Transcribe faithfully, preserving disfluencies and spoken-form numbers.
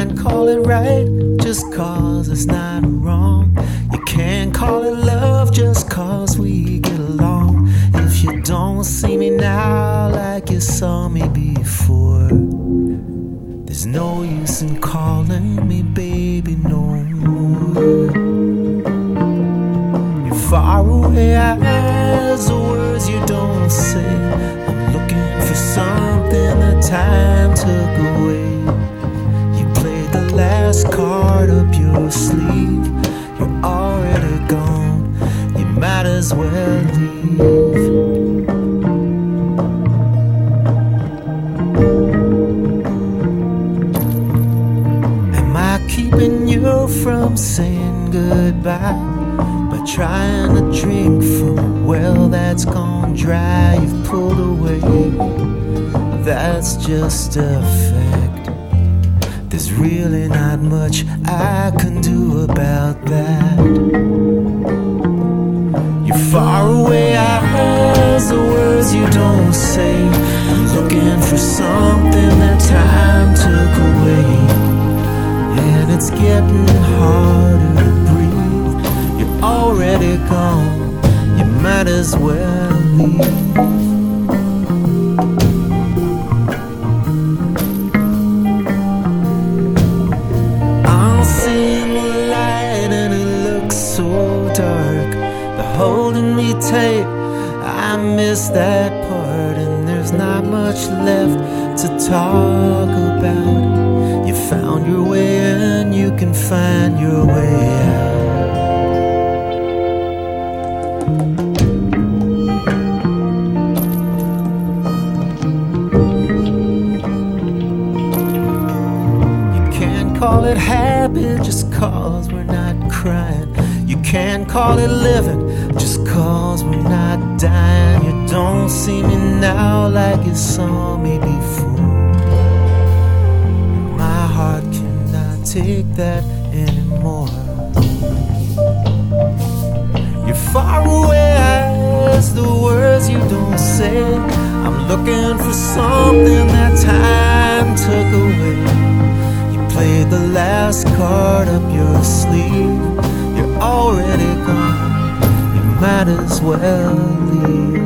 can't call it right just cause it's not wrong. You can't call it love just cause we get along. If you don't see me now like you saw me before, there's no use in calling me baby no more. You're far away as the words you don't say. I'm looking for something that time took away. You played the last card up your sleeve. You're already gone, you might as well leave. Am I keeping you from saying goodbye by trying to drink from a well that's gone dry? You've pulled away, that's just a fact. There's really not much I can do about that. You're far away as the words you don't say. I'm looking for something that time took away, and it's getting harder to breathe. You're already gone, you might as well leave. Holding me tight, I miss that part, and there's not much left to talk about. You found your way in, you can find your way out. You can't call it happy just cause we're not crying. You can't call it living just cause we're not dying. You don't see me now like you saw me before. My heart cannot take that anymore. You're far away as the words you don't say. I'm looking for something that time took away. You played the last card up your sleeve. You're already gone, you might as well leave.